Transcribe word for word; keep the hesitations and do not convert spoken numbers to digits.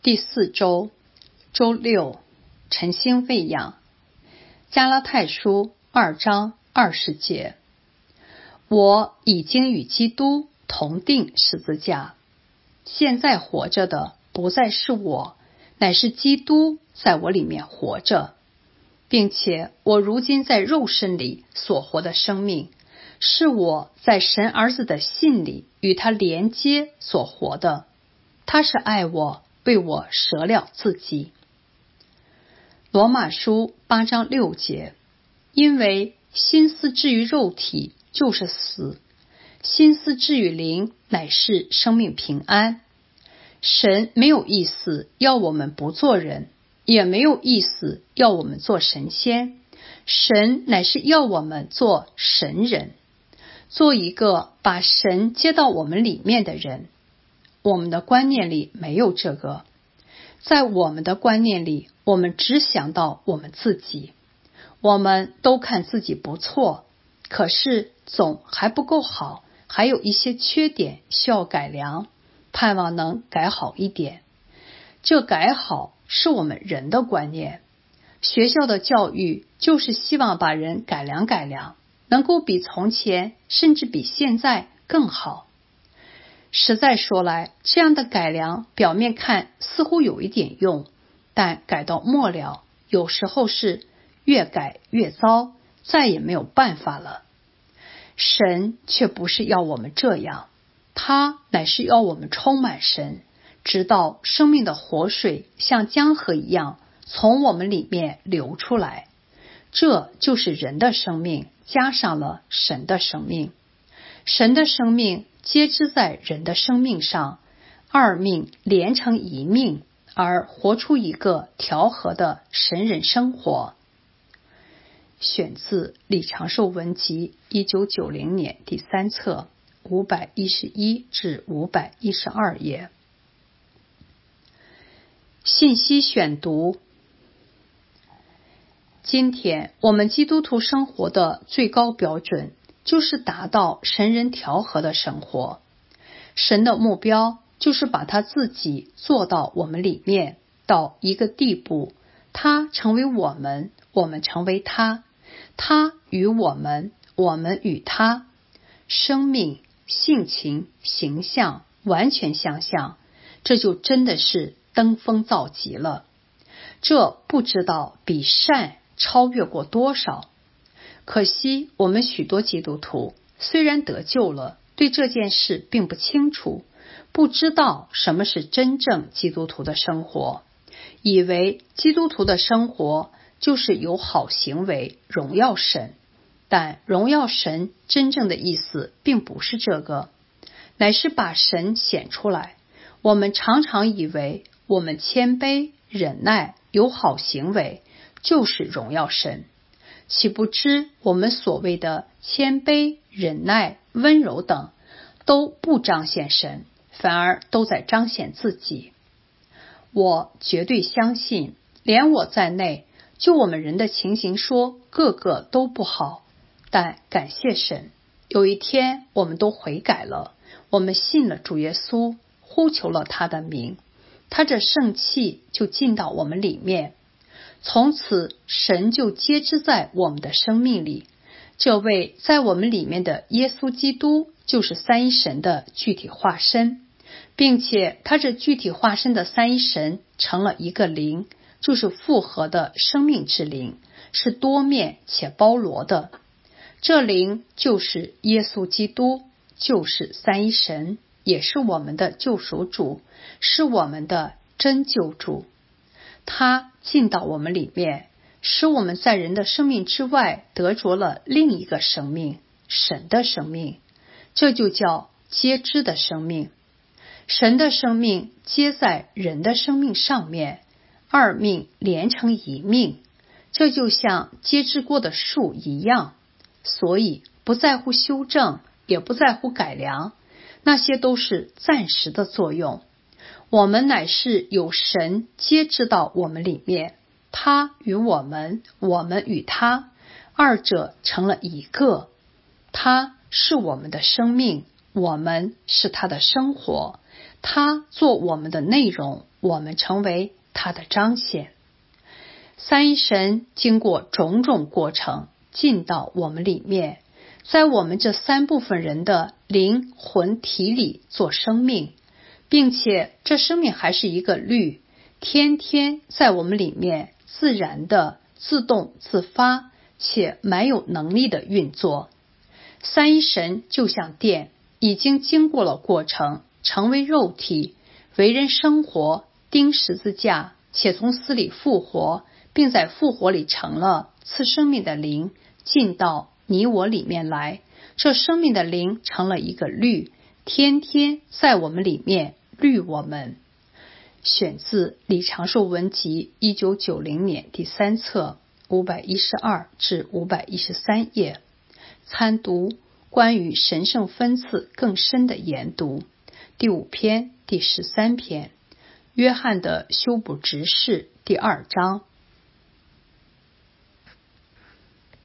第四周周六，晨星喂养。加拉太书二章二十节，我已经与基督同定十字架，现在活着的不再是我，乃是基督在我里面活着，并且我如今在肉身里所活的生命，是我在神儿子的信里与他连接所活的。他是爱我，为我舍了自己。罗马书八章六节，因为心思至于肉体就是死，心思至于灵乃是生命平安。神没有意思要我们不做人，也没有意思要我们做神仙，神乃是要我们做神人，做一个把神接到我们里面的人。我们的观念里没有这个，在我们的观念里，我们只想到我们自己，我们都看自己不错，可是总还不够好，还有一些缺点需要改良，盼望能改好一点。这改好是我们人的观念，学校的教育就是希望把人改良改良，能够比从前甚至比现在更好。实在说来，这样的改良表面看似乎有一点用，但改到末了，有时候是越改越糟，再也没有办法了。神却不是要我们这样，他乃是要我们充满神，直到生命的活水像江河一样从我们里面流出来。这就是人的生命加上了神的生命，神的生命皆知在人的生命上，二命连成一命，而活出一个调和的神人生活。选自李长寿文集一九九零年第三册五百一十一至五百一十二页。信息选读。今天我们基督徒生活的最高标准就是达到神人调和的生活。神的目标就是把他自己做到我们里面，到一个地步，他成为我们，我们成为他，他与我们，我们与他，生命、性情、形象完全相像，这就真的是登峰造极了。这不知道比善超越过多少。可惜我们许多基督徒虽然得救了，对这件事并不清楚，不知道什么是真正基督徒的生活，以为基督徒的生活就是有好行为荣耀神，但荣耀神真正的意思并不是这个，乃是把神显出来。我们常常以为我们谦卑、忍耐、有好行为就是荣耀神，岂不知我们所谓的谦卑、忍耐、温柔等都不彰显神，反而都在彰显自己。我绝对相信，连我在内，就我们人的情形说，个个都不好，但感谢神，有一天我们都悔改了，我们信了主耶稣，呼求了他的名，他这圣气就进到我们里面，从此神就接知在我们的生命里。这位在我们里面的耶稣基督就是三一神的具体化身，并且他这具体化身的三一神成了一个灵，就是复合的生命之灵，是多面且包罗的。这灵就是耶稣基督，就是三一神，也是我们的救赎主，是我们的真救主。他进到我们里面，使我们在人的生命之外得着了另一个生命，神的生命，这就叫接知的生命。神的生命接在人的生命上面，二命连成一命，这就像接知过的树一样，所以不在乎修正，也不在乎改良，那些都是暂时的作用。我们乃是有神接知到我们里面，他与我们，我们与他，二者成了一个。他是我们的生命，我们是他的生活， 他做我们的内容，我们成为他的彰显。三一神经过种种过程进到我们里面，在我们这三部分人的灵魂体里做生命，并且这生命还是一个律，天天在我们里面自然的自动自发且蛮有能力的运作。三一神就像电，已经经过了过程，成为肉体，为人生活，钉十字架，且从死里复活，并在复活里成了赐生命的灵，进到你我里面来。这生命的灵成了一个律，天天在我们里面律我们。选自李长寿文集一九九零年第三册五百一十二至五百一十三页，参读关于神圣分次更深的研读，第五篇第十三篇，约翰的修补执事第二章。